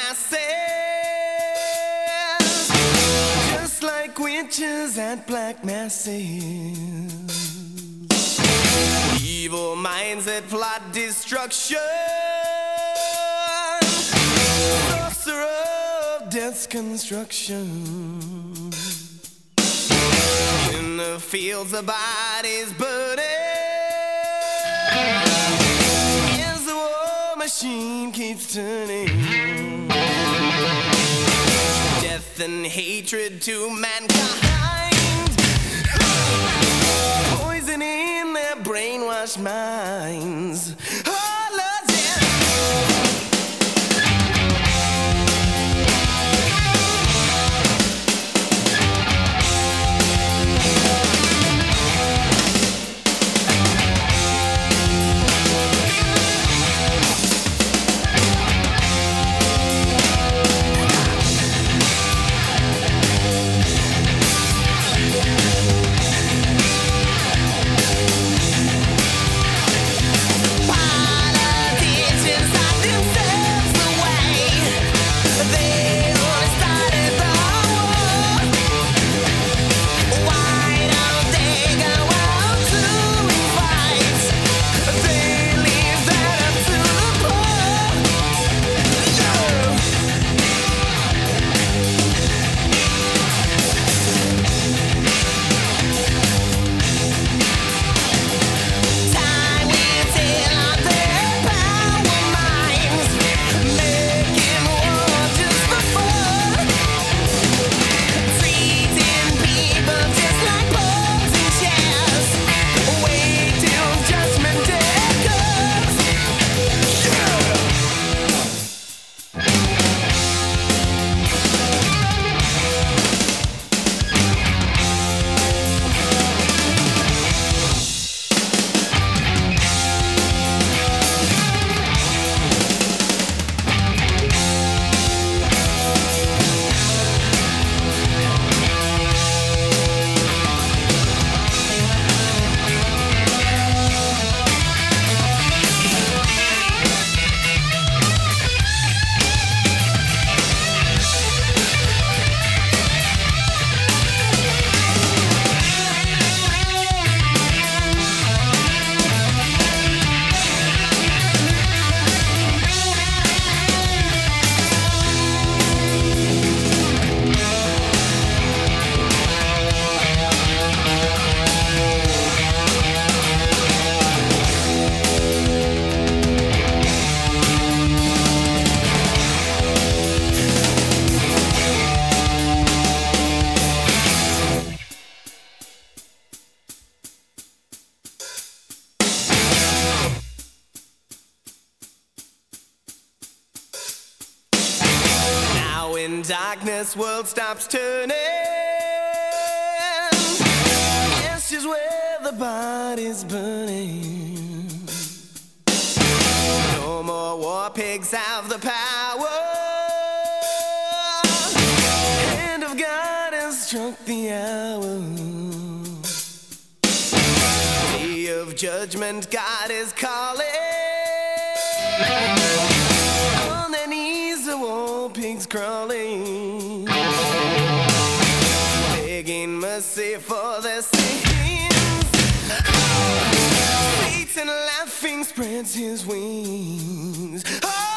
masses, just like witches at black masses. Evil minds that plot destruction, sorcerer of death's construction. In the fields the bodies burning, as the war machine keeps turning. Death and hatred to mankind, poison in their brainwashed minds. Oh, Lord, yeah. When darkness world stops turning, ashes where the body's burning. No more war pigs have the power. Hand of God has struck the hour. Day of judgment, God is calling. On their knees the war pigs crawling, begging mercy for their sins. Satan laughing spreads his wings. Oh!